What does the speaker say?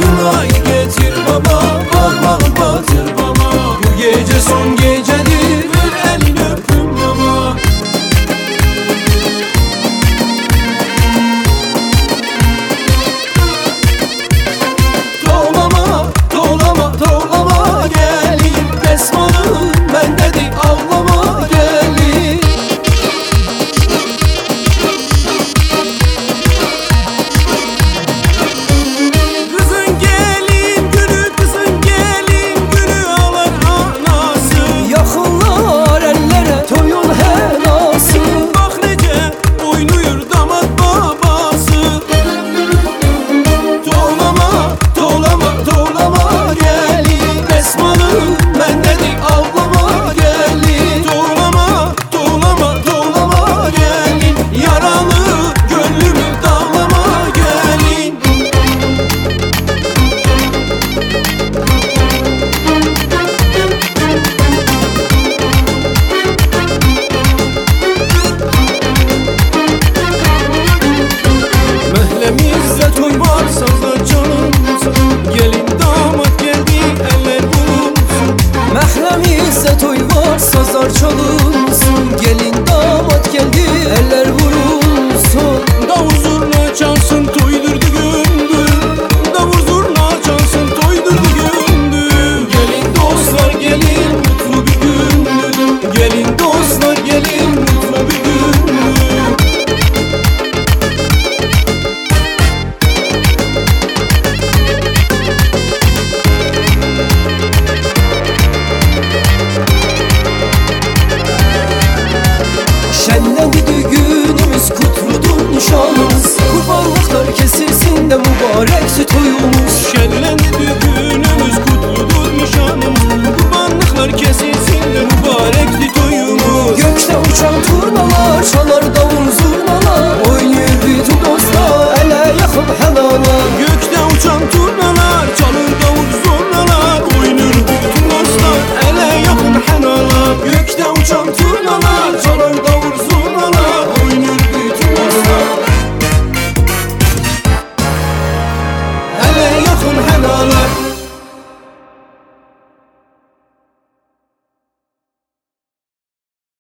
kınayı getir baba, parmağım batır baba. Bu gece son gecedir, ver elini öpüm baba. Toğlama, toğlama, toğlama gelin, Esman'ın bendedir, ağlama gelin. Kızın gelin günü, kızın gelin günü alır anası. Yakınlar ellere toyun helası. Bak nece oynuyor damat babası. Toğlama, toğlama, toğlama gelin, Esman'ın bendedir, ağlama gelin. Toğlama, toğlama, toğlama gelin, yaralı gönlümü dağlama gelin. Mehlemizde toy var, sazlar çalınsın, gelin damat geldi, eller vurulsun. Mehlemizde toy var, sazlar çalınsın, gelin damat geldi, eller vurulsun. Davul zurna çalsın, toydurdu gündür. Davul zurna çalsın, toydurdu gündür. Gelin dostlar gelin, mutlu bir gündür. Gelin dostlar gelin, mutlu bir gündür. Şenlendi düğünümüz, kutludur nişanımız. Kurbanlıklar kesilsin de mübarekse toyumuz. Şenlendi düğünümüz, kutludur nişanımız. Kurbanlıklar kesilsin de mübarekti toyumuz. Gökte uçan